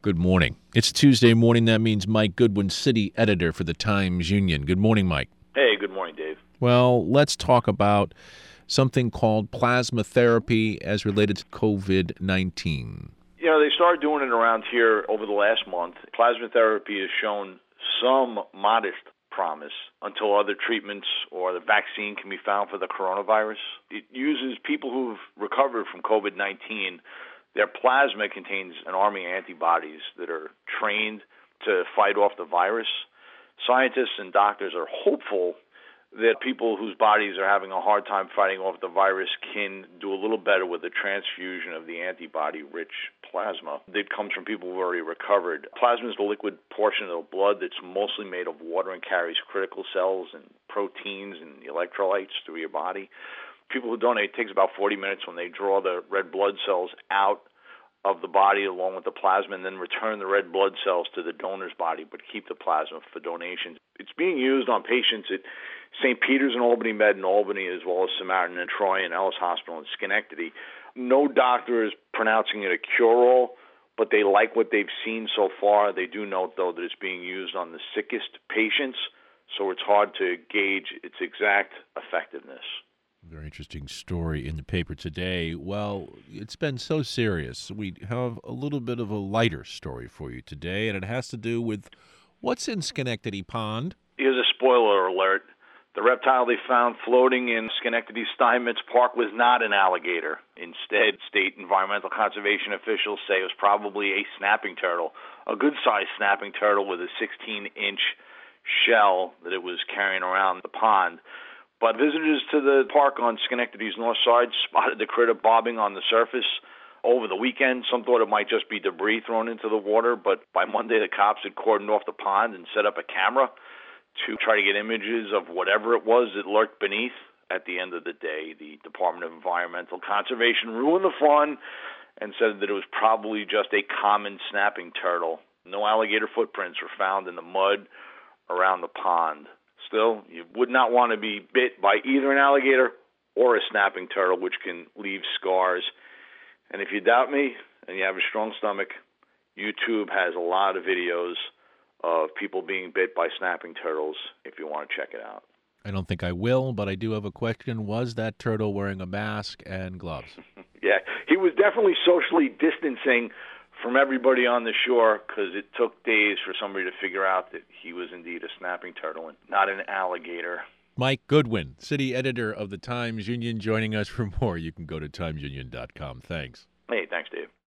Good morning. It's Tuesday morning. That means Mike Goodwin, city editor for the Times-Union. Good morning, Mike. Hey, good morning, Dave. Well, let's talk about something called plasma therapy as related to COVID-19. You know, they started doing it around here over the last month. Plasma therapy has shown some modest promise until other treatments or the vaccine can be found for the coronavirus. It uses people who've recovered from COVID-19. Their plasma contains an army of antibodies that are trained to fight off the virus. Scientists and doctors are hopeful that people whose bodies are having a hard time fighting off the virus can do a little better with a transfusion of the antibody-rich plasma that comes from people who've already recovered. Plasma is the liquid portion of the blood that's mostly made of water and carries critical cells and proteins and electrolytes through your body. People who donate, it takes about 40 minutes when they draw the red blood cells out of the body along with the plasma and then return the red blood cells to the donor's body but keep the plasma for donations. It's being used on patients at St. Peter's and Albany Med in Albany, as well as Samaritan and Troy and Ellis Hospital in Schenectady. No doctor is pronouncing it a cure-all, but they like what they've seen so far. They do note, though, that it's being used on the sickest patients, so it's hard to gauge its exact effectiveness. Very interesting story in the paper today. Well, it's been so serious. We have a little bit of a lighter story for you today, and it has to do with what's in Schenectady Pond. Here's a spoiler alert. The reptile they found floating in Schenectady Steinmetz Park was not an alligator. Instead, state environmental conservation officials say it was probably a snapping turtle, a good-sized snapping turtle with a 16-inch shell that it was carrying around the pond. But visitors to the park on Schenectady's north side spotted the critter bobbing on the surface over the weekend. Some thought it might just be debris thrown into the water, but by Monday the cops had cordoned off the pond and set up a camera to try to get images of whatever it was that lurked beneath. At the end of the day, the Department of Environmental Conservation ruined the fun and said that it was probably just a common snapping turtle. No alligator footprints were found in the mud around the pond. Still, you would not want to be bit by either an alligator or a snapping turtle, which can leave scars. And if you doubt me and you have a strong stomach, YouTube has a lot of videos of people being bit by snapping turtles if you want to check it out. I don't think I will, but I do have a question. Was that turtle wearing a mask and gloves? Yeah, he was definitely socially distancing from everybody on the shore because it took days for somebody to figure out that he was indeed a snapping turtle and not an alligator. Mike Goodwin, city editor of the Times-Union, joining us for more. You can go to timesunion.com. Thanks. Hey, thanks, Dave.